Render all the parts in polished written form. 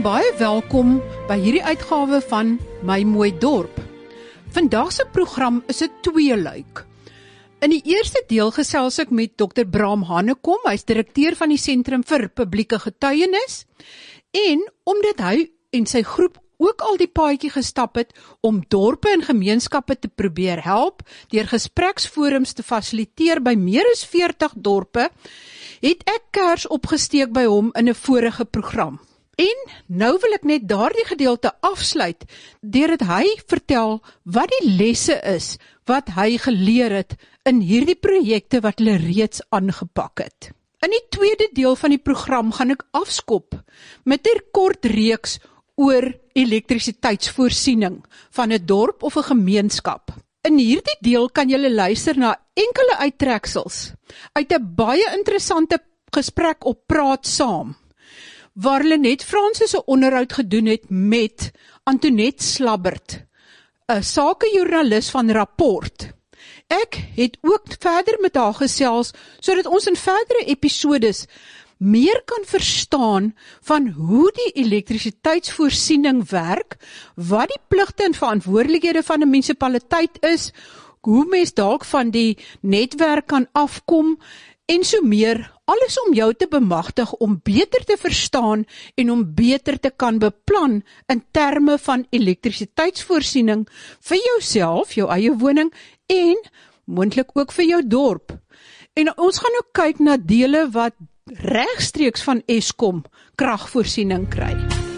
en baie welkom by hierdie uitgawe van My Mooi Dorp. Vandag se program is 'n tweeluik. In die eerste deel gesels ek met Dr. Bram Hanekom, hy is direkteur van die Sentrum vir Publieke Getuienis, en omdat hy en sy groep ook al die paadjie gestap het om dorpe en gemeenskappe te probeer help, deur gespreksforums te fasiliteer by meer as 40 dorpe, het ek kers opgesteek by hom in 'n vorige program. En nou wil ek net daardie gedeelte afsluit, deurdat hy vertel wat die lesse is, wat hy geleer het in hierdie projekte wat hulle reeds aangepak het. In die tweede deel van die program gaan ek afskop met 'n kort reeks oor elektrisiteitsvoorsiening van 'n dorp of 'n gemeenskap. In hierdie deel kan julle luister na enkele uittreksels uit 'n baie interessante gesprek op Praat Saam, waar hulle net Fransis 'n onderhoud gedoen het met Antoinette Slabbert, 'n sakejoernalis van Rapport. Ek het ook verder met haar gesels, sodat ons in verdere episodes meer kan verstaan van hoe die elektrisiteitsvoorsiening werk, wat die pligte en verantwoordelikhede van 'n munisipaliteit is, hoe mens dalk van die netwerk kan afkom, en so meer, alles om jou te bemagtig om beter te verstaan en om beter te kan beplan in terme van elektrisiteitsvoorsiening vir jouself, jou eie woning en moontlik ook vir jou dorp. En ons gaan ook kyk na dele wat regstreeks van Eskom kragvoorsiening kry.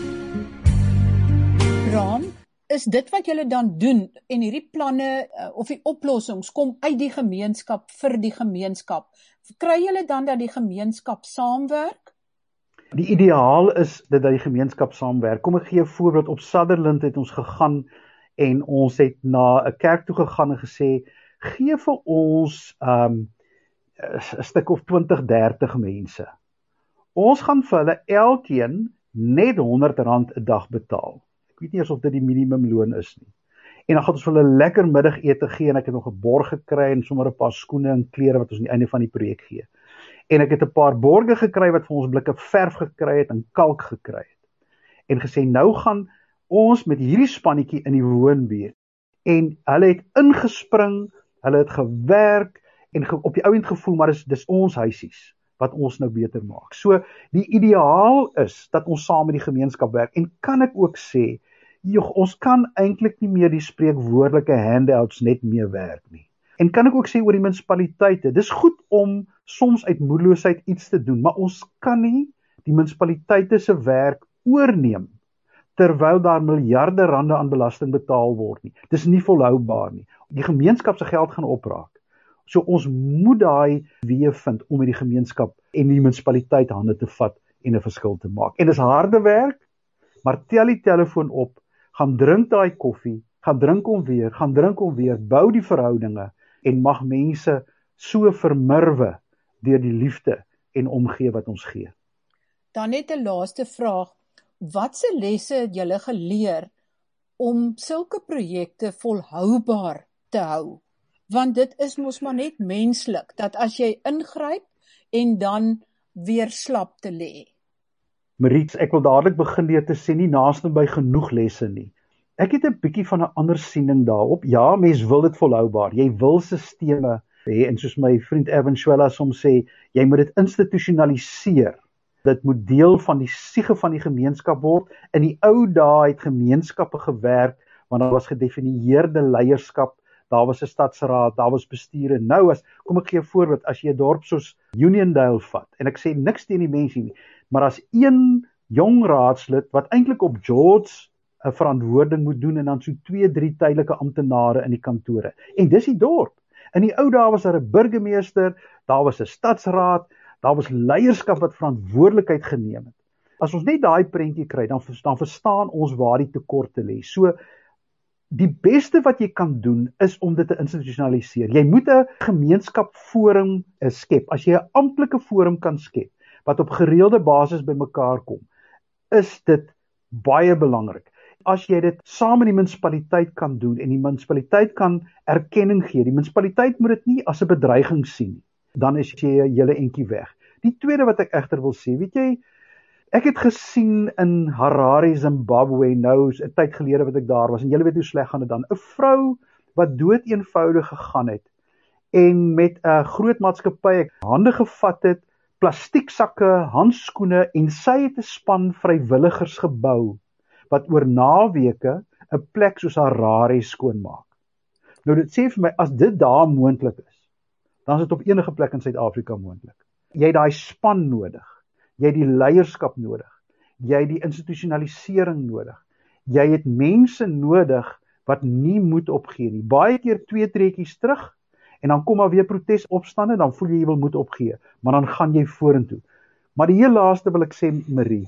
Bram, is dit wat julle dan doen en hierdie planne of die oplossings kom uit die gemeenskap vir die gemeenskap? Kry julle dan dat die gemeenskap saamwerk? Die ideaal is dat die gemeenskap saamwerk. Kom ek gee 'n voorbeeld. Op Sutherland het ons gegaan en ons het na 'n kerk toe gegaan en gesê, gee vir ons 'n stuk of 20, 30 mense. Ons gaan vir hulle elkeen net R100 'n dag betaal. Ek weet nie eens of dit die minimumloon is nie. En dan gaan ons vir hulle lekker middagete gee en ek het nog 'n borg gekry en sommer 'n paar skoene en klere wat ons aan die einde van die projek gee. En ek het 'n paar borge gekry wat vir ons blikke verf gekry het en kalk gekry het. En gesê, nou gaan ons met hierdie spannetjie in die woonbuurt. En hulle het ingespring, hulle het gewerk en op die ouend gevoel, maar dis ons huisies wat ons nou beter maak. So, die ideaal is dat ons saam met die gemeenskap werk. En kan ek ook sê, ons kan eintlik nie meer die spreekwoordelike handouts net meer werk nie. En kan ek ook sê oor die munisipaliteite, dis goed om soms uit moedeloosheid iets te doen, maar ons kan nie die munisipaliteite se werk oorneem, terwyl daar miljarde rande aan belasting betaal word nie. Dis nie volhoubaar nie. Die gemeenskap se geld gaan opraak. So ons moet daai weë vind om met die gemeenskap en die munisipaliteit hande te vat en 'n verskil te maak. En dis harde werk, maar tel die telefoon op, gaan drink daai koffie, gaan drink hom weer, bou die verhoudinge en mag mense so vermurwe deur die liefde en omgee wat ons gee. Dan net 'n laaste vraag, watse lesse het julle geleer om sulke projekte volhoubaar te hou? Want dit is mos maar net menslik, dat as jy ingryp en dan weer slap te lê. Mariet, ek wil dadelik begin deur te sê, nie naaste by genoeg lesse nie. Ek het 'n bietjie van 'n ander siening daarop. Ja, mens wil dit volhoubaar. Jy wil sisteme hê, en soos my vriend Erwin Schwella soms sê, jy moet dit institusionaliseer. Dit moet deel van die siege van die gemeenskap word. In die ou dae het gemeenskappe gewerk, want daar was gedefinieerde leierskap, daar was 'n stadsraad, daar was bestuur. Nou kom ek gee 'n voorbeeld, as jy 'n dorp soos Uniondale vat, en ek sê niks teen die mense nie, maar as een jong raadslid, wat eintlik op George 'n verantwoording moet doen, en dan so 2, 3 tydelike amptenare in die kantore. En dis die dorp. In die ou dae was daar 'n burgemeester, daar was 'n stadsraad, daar was leierskap wat verantwoordelikheid geneem het. As ons net daai prentjie kry, dan verstaan ons waar die tekorte lê. So, die beste wat jy kan doen, is om dit te institusionaliseer. Jy moet 'n gemeenskapforum skep. As jy 'n amptelike forum kan skep, wat op gereelde basis bymekaar kom, is dit baie belangrik. As jy dit saam met die munisipaliteit kan doen, en die munisipaliteit kan erkenning gee, die munisipaliteit moet dit nie as 'n bedreiging sien, dan is jy 'n hele entjie weg. Die tweede wat ek egter wil sê, weet jy, Ek het gesien in Harare, Zimbabwe, nou 'n tyd gelede wat ek daar was, en julle weet hoe sleg gaan dit dan, 'n vrou wat dood eenvoudig gegaan het, en met 'n groot maatskappy hande gevat het, plastieksakke, handskoene, en sy het 'n span vrywilligers gebou, wat oor naweke 'n plek soos Harare skoonmaak. Nou dit sê vir my, as dit daar moontlik is, dan is dit op enige plek in Suid-Afrika moontlik. Jy het daai span nodig, jy het die leierskap nodig, jy het die institusionalisering nodig, jy het mense nodig wat nie moed opgee nie. Baie keer 2 trekkies terug, en dan kom maar weer protesopstande, dan voel jy wil moed opgee, maar dan gaan jy vorentoe. Maar die heel laaste wil ek sê, Marie,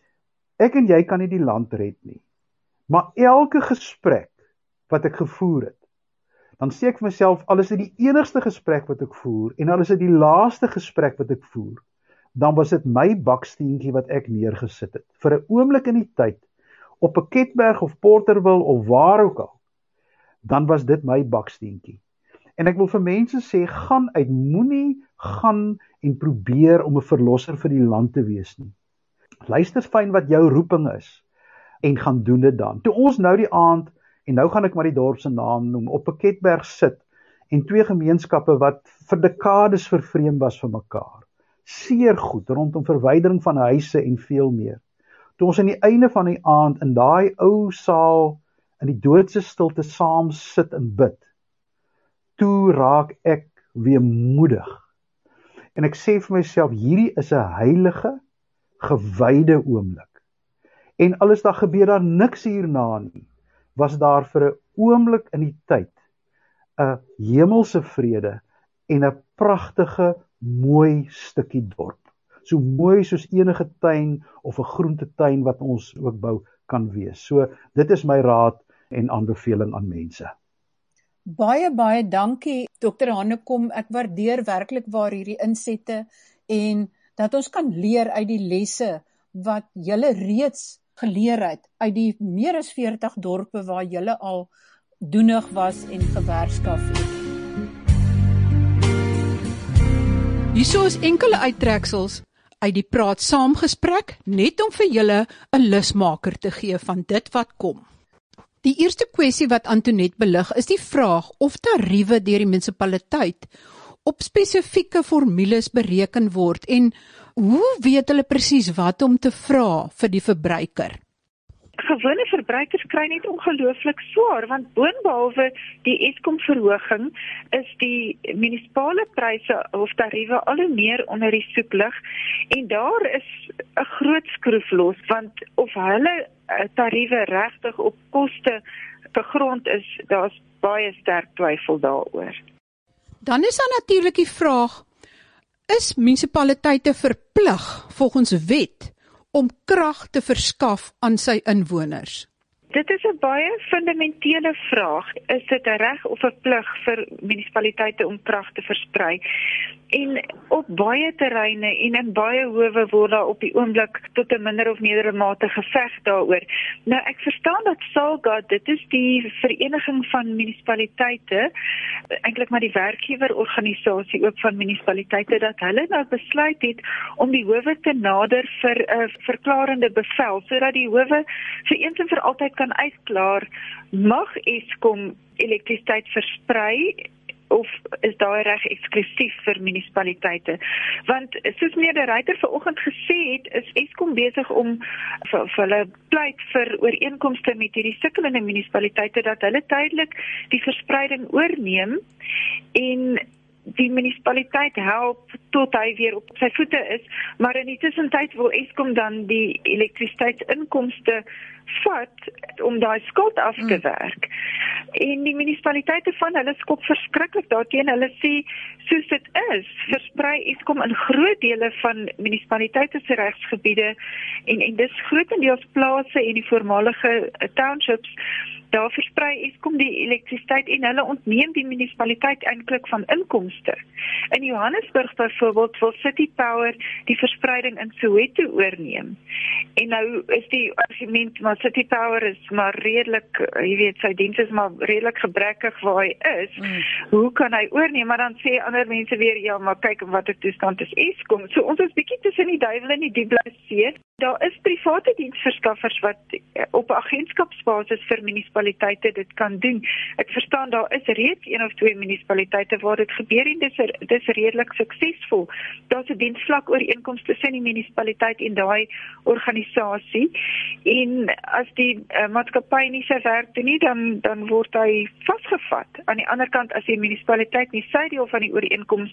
ek en jy kan nie die land red nie, maar elke gesprek wat ek gevoer het, dan sê ek vir myself, al is dit die enigste gesprek wat ek voer, en al is dit die laaste gesprek wat ek voer, dan was dit my baksteentjie wat ek neergesit het. Vir 'n oomblik in die tyd, op 'n Ketberg of Porterville of waar ook al, dan was dit my baksteentjie. En ek wil vir mense sê, gaan uit, moenie gaan en probeer om 'n verlosser vir die land te wees nie. Luister fyn wat jou roeping is, en gaan doen dit dan. Toe ons nou die aand, en nou gaan ek maar die dorp se naam noem, op 'n Ketberg sit, en 2 gemeenskappe wat vir dekades vervreem was van mekaar, seer goed, rondom verwydering van huise en veel meer. Toe ons aan die einde van die aand, in daai ou saal, in die doodse stilte saam sit en bid, toe raak ek weemoedig. En ek sê vir myself, hierdie is 'n heilige, gewyde oomblik. En al is daar gebeur daar niks hierna nie, was daar vir 'n oomblik in die tyd 'n hemelse vrede en 'n pragtige, mooi stukkie dorp. So mooi soos enige tuin of 'n groentetuin wat ons ook bou kan wees. So dit is my raad en aanbeveling aan mense. Baie dankie Dr. Hanekom. Ek waardeer werklik waar hierdie insette en dat ons kan leer uit die lesse wat julle reeds geleer het uit die meer as 40 dorpe waar julle al doenig was en gewerkskaf het. Hierso is enkele uittreksels uit die Praat Saam gesprek, net om vir julle 'n lusmaker te gee van dit wat kom. Die eerste kwessie wat Antoinette belig is die vraag of tariewe deur die munisipaliteit op spesifieke formules bereken word en hoe weet hulle presies wat om te vra vir die verbruiker? Gewone verbruikers kry net ongelooflik swaar, want boonbehalwe die Eskom verhoging is die munisipale pryse of tariewe al hoe meer onder die soeklig, en daar is 'n groot skroef los, want of hulle tariewe regtig op koste gegrond is, daar's baie sterk twyfel daaroor. Dan is daar natuurlik die vraag, is munisipaliteite verplig volgens wet om krag te verskaf aan sy inwoners? Dit is 'n baie fundamentele vraag. Is dit 'n reg of 'n plig vir munisipaliteite om krag te versprei? En op baie terreine en in baie howe word daar op die oomblik tot 'n minder of meerdere mate geveg daaroor. Nou ek verstaan dat SALGA, dit is die vereniging van munisipaliteite, eintlik maar die werkgewerorganisasie ook van munisipaliteite, dat hulle nou besluit het om die howe te nader vir 'n verklarende bevel, sodat die howe vir eens en vir altyd kan uitklaar, mag Eskom elektrisiteit versprei of is daai reg eksklusief vir munisipaliteite? Want soos meneer De Ruyter vanoggend gesê het, is Eskom besig om vir hulle pleit vir ooreenkomste met hierdie sukkelende munisipaliteite dat hulle tydelik die verspreiding oorneem en die munisipaliteit help tot hy weer op sy voete is, maar in die tussentyd wil Eskom dan die elektrisiteitsinkomste vat om daai skuld af te werk. En die munisipaliteite van hulle skop verskriklik daarteen. Hulle sê, soos dit is, versprei Eskom in groot dele van munisipaliteite se regsgebiede en dis grootendeels plase en die voormalige townships. Daar versprei Eskom die elektrisiteit en hulle ontneem die munisipaliteit eintlik van inkomste. In Johannesburg byvoorbeeld wil City Power die verspreiding in Soweto oorneem. En nou is die argument, maar City Power is maar redelik, jy weet, sy diens is maar redelik gebrekkig waar hy is. Hoe kan hy oorneem? Maar dan sê ander mense weer, ja, maar kyk wat 'n toestand is Eskom. So ons is bietjie tussen die duiwel en die diablesse. Daar is private diensverskaffers wat op agentskapsbasis vir munisipaliteite dit kan doen. Ek verstaan daar is reeds 1 of 2 munisipaliteite waar dit gebeur en dis redelik suksesvol. Daar's 'n diensvlak ooreenkoms tussen die munisipaliteit en daai organisasie. En as die maatskappy nie sy werk doen nie, dan word hy vasgevat. Aan die ander kant, as die munisipaliteit nie sy deel van die ooreenkoms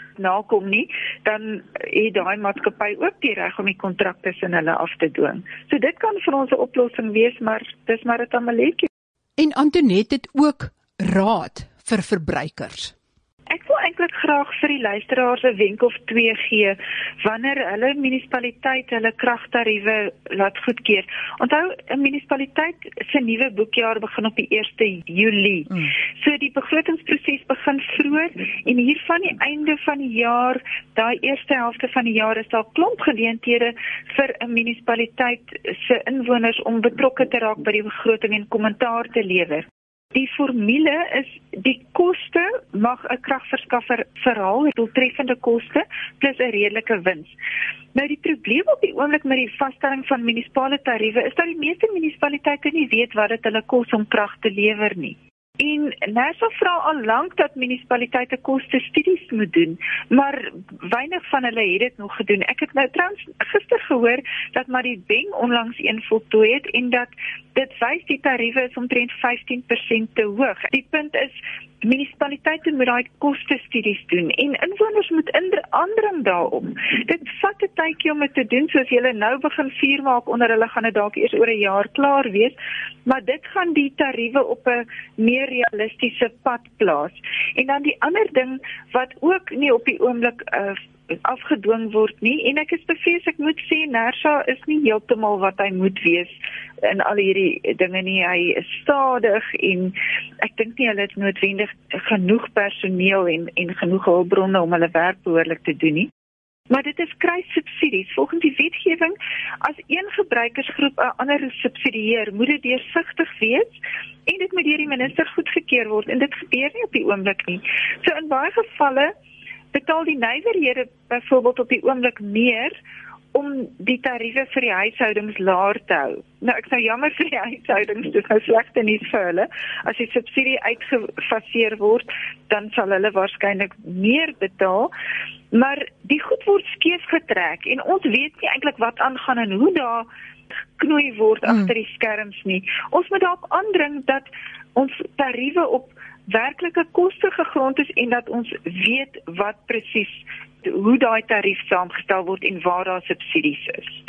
nakom nie, dan het daai maatskappy ook die reg om die kontrak tussen hulle af te dwing. So dit kan vir ons 'n oplossing wees, maar dis maar 'n tamaletjie. En Antoinette het ook raad vir verbruikers. Ek wil eintlik graag vir die luisteraars 'n wenk of 2 gee wanneer hulle munisipaliteit hulle kragtariewe laat goedkeur. Onthou, 'n munisipaliteit se nuwe boekjaar begin op die 1 Julie. So die begrotingsproses begin vroeër en hier van die einde van die jaar, daai eerste helfte van die jaar, is daar klomp geleenthede vir 'n munisipaliteit se inwoners om betrokke te raak by die begroting en kommentaar te lewer. Die formule is die koste mag 'n kragverskaffer verhaal, doeltreffende koste plus 'n redelike wins. Nou die probleem op die oomblik met die vaststelling van munisipale tariewe is dat die meeste munisipaliteite nie weet wat dit hulle kos om krag te lewer nie. En NERSA vra al lank dat munisipaliteite kostestudies moet doen, maar weinig van hulle het dit nog gedoen. Ek het nou trouwens gister gehoor dat Mariebeng onlangs een voltooi het en dat dit wys die tariewe is omtrent 15% te hoog. Die punt is, munisipaliteite moet daai kostestudies doen en inwoners moet aandring daarop. Dit vat 'n tydjie om dit te doen, soos julle nou begin vuur maak onder hulle gaan dit dalk eers oor 'n jaar klaar wees, maar dit gaan die tariewe op 'n meer realistiese pad plaas. En dan die ander ding wat ook nie op die oomblik afgedwing word nie, en ek is bevrees, ek moet sê, NERSA is nie heeltemal wat hy moet wees in al hierdie dinge nie. Hy is stadig en ek dink nie hulle het noodwendig genoeg personeel en genoeg hulpbronne om hulle werk behoorlik te doen nie. Maar dit is kruissubsidies. Volgens die wetgewing, as een gebruikersgroep 'n ander subsidieer, moet dit deursigtig wees en dit moet deur die minister goedgekeur word en dit gebeur nie op die oomblik nie. So in baie gevalle betaal die nywerhede byvoorbeeld op die oomblik meer om die tariewe vir die huishoudings laer te hou. Nou ek sou jammer vir die huishoudings, dit is nou slegte nuus vir hulle. As die subsidie uitgefaseer word, dan sal hulle waarskynlik meer betaal, maar die goed word skeef getrek en ons weet nie eintlik wat aangaan en hoe daar geknoei word agter die skerms nie. Ons moet daarop aandring dat ons tariewe op werklike koste gegrond is en dat ons weet wat presies hoe daai tarief saamgestel word en waar daar subsidies is.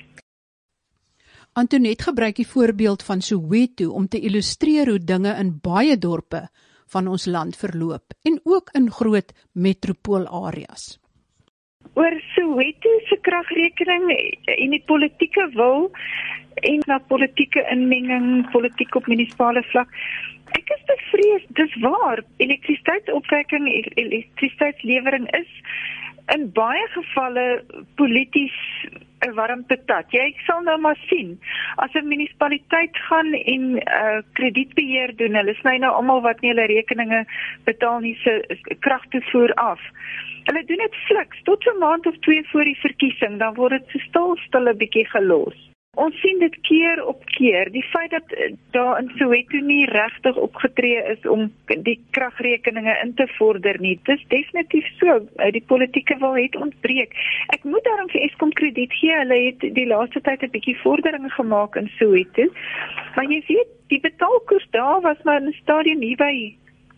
Antoinette gebruik die voorbeeld van Soweto om te illustreer hoe dinge in baie dorpe van ons land verloop en ook in groot metropoolareas. Oor Soweto se kragrekening en die politieke wil en na politieke inmenging, politiek op munisipale vlak. Ek is bevrees, dis waar, elektrisiteitsopwekking, elektrisiteitslewering is in baie gevalle polities 'n warmtetat. Jy sal nou maar sien, as 'n munisipaliteit gaan en kredietbeheer doen, hulle sny nou almal wat nie hulle rekeninge betaal nie se kragtoevoer af. Hulle doen dit fliks, tot so 'n maand of 2 voor die verkiesing, dan word dit so stil 'n bietjie gelos. Ons sien dit keer op keer, die feit dat daar in Soweto nie regtig opgetree is om die kragrekeninge in te vorder nie, dis definitief so, die politieke wil het ontbreek. Ek moet daarom vir Eskom krediet gee, hulle het die laaste tyd 'n bietjie vordering gemaak in Soweto, maar jy weet, die betaalkoers daar was maar in 'n stadium hier by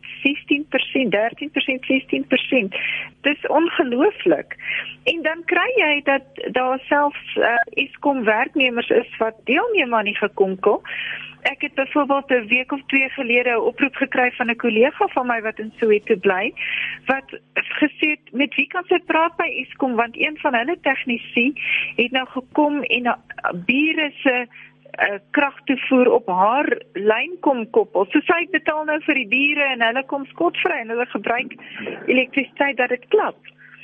16%, 13%, 16%. Dis ongelooflik. En dan kry jy dat daar selfs Eskom werknemers is wat deelneem aan die gekonkel. Ek het byvoorbeeld 'n week of 2 gelede 'n oproep gekry van 'n kollega van my wat in Soweto bly, wat gesê het, met wie kan sy praat by Eskom, want een van hulle tegnisi het nou gekom en bure se kragtoevoer op haar lyn kom koppel. So sy betaal nou vir die bure en hulle kom skotvry en hulle gebruik elektrisiteit dat dit klap.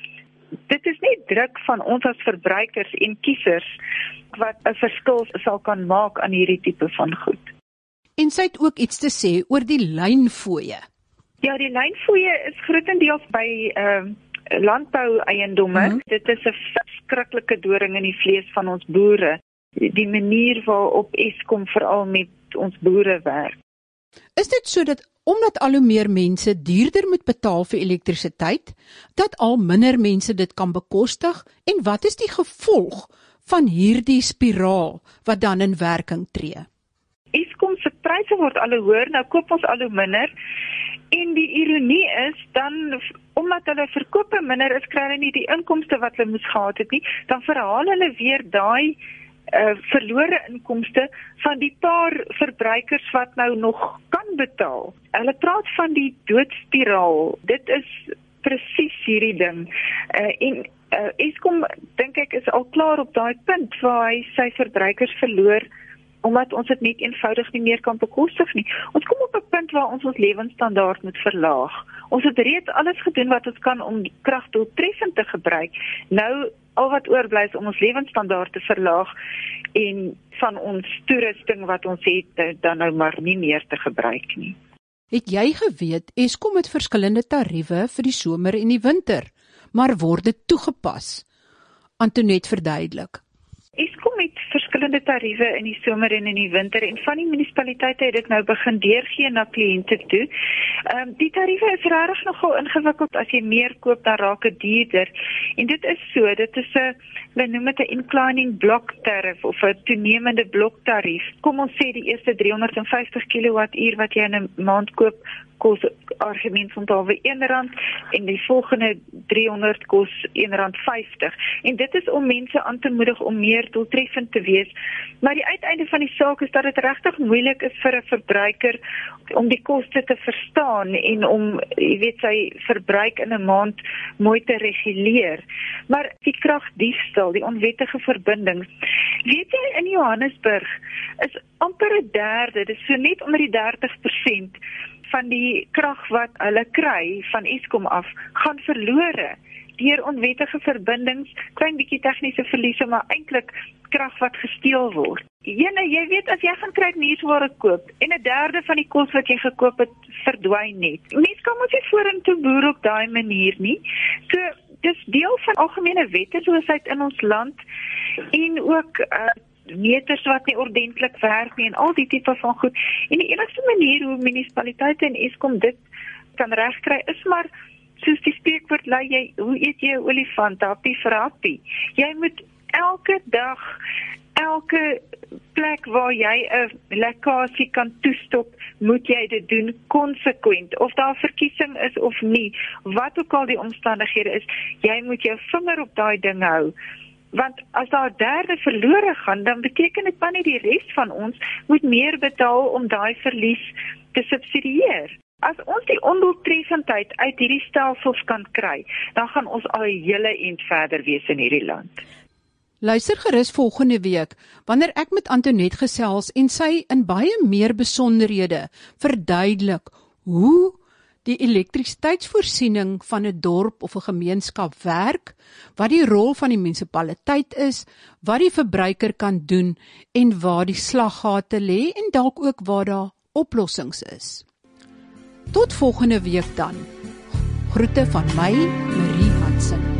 Dit is nie druk van ons as verbruikers en kiesers wat 'n verskil sal kan maak aan hierdie tipe van goed. En sy het ook iets te sê oor die lynfooie. Ja, die lynfooie is grootendeels by landbou-eiendomme. Dit is 'n verskriklike doring in die vlees van ons boere. die manier waarop Eskom veral met ons boere werk. Is dit so dat omdat al hoe meer mense duurder moet betaal vir elektrisiteit, dat al minder mense dit kan bekostig, en wat is die gevolg van hierdie spiraal wat dan in werking tree? Eskom se pryse word al hoe hoër, nou koop ons al hoe minder, en die ironie is, dan, omdat hulle verkope minder is, kry hulle nie die inkomste wat hulle moes gehad het nie, dan verhaal hulle weer daai verlore inkomste van die paar verbruikers wat nou nog kan betaal. Hulle praat van die doodspiraal. Dit is presies hierdie ding. En Eskom, dink ek, is al klaar op daai punt waar hy sy verbruikers verloor, omdat ons dit net eenvoudig nie meer kan bekostig nie. Ons kom op 'n punt waar ons lewensstandaard moet verlaag. Ons het reeds alles gedoen wat ons kan om krag doeltreffend te gebruik. Nou, al wat oorbly is om ons lewensstandaard te verlaag en van ons toerusting wat ons het, dan nou maar nie meer te gebruik nie. Het jy geweet, Eskom het verskillende tariewe vir die somer en die winter, maar word dit toegepas? Antoinette verduidelik. Eskom het verskillende tariewe in die somer en in die winter, en van die munisipaliteite het dit nou begin deurgee na kliënte toe. Die tariewe is regtig nogal ingewikkeld. As jy meer koop, dan raak dit duurder. En dit is so, dit is hulle noem dit 'n inclining block tariff of 'n toenemende bloktarief. Kom ons sê die eerste 350 kWh wat jy in 'n maand koop, kos argumentshalwe R1 en die volgende 300 kos R1.50. En dit is om mense aan te moedig om meer doeltreffend te wees. Maar die uiteinde van die saak is dat dit regtig moeilik is vir 'n verbruiker om die koste te verstaan en om, jy weet, sy verbruik in 'n maand mooi te reguleer. Maar die kragdiefstal, die onwettige verbindings, weet jy, in Johannesburg is amper 1/3, dit is so net onder die 30% van die krag wat hulle kry van Eskom af, gaan verlore deur onwettige verbindings, klein bietjie tegniese verliese, maar eintlik krag wat gesteel word. Jy weet, as jy gaan kruidniersware koop en 1/3 van die kos wat jy gekoop het, verdwyn net. Mens kan mos nie vorentoe boer op daai manier nie. So, dis deel van algemene wetteloosheid in ons land, en ook meters wat nie ordentlik werk nie, en al die tipe van goed. En die enigste manier hoe munisipaliteite en Eskom dit kan regkry is maar, soos die spreekwoord lui, hoe eet jy 'n olifant, happie vir happie. Jy moet elke dag, elke plek waar jy 'n lekkasie kan toestop, moet jy dit doen konsekwent, of daar verkiesing is of nie, wat ook al die omstandighede is, jy moet jou vinger op daai ding hou. Want as daar 1/3 verlore gaan, dan beteken dit maar nie die res van ons moet meer betaal om daai verlies te subsidieer. As ons die ondoeltreffendheid uit hierdie stelsels kan kry, dan gaan ons al 'n hele ent verder wees in hierdie land. Luister gerus volgende week, wanneer ek met Antoinette gesels en sy in baie meer besonderhede verduidelik hoe die elektrisiteitsvoorsiening van 'n dorp of 'n gemeenskap werk, wat die rol van die munisipaliteit is, wat die verbruiker kan doen en waar die slaggate lê en dalk ook waar daar oplossings is. Tot volgende week dan. Groete van my, Marie Hansen.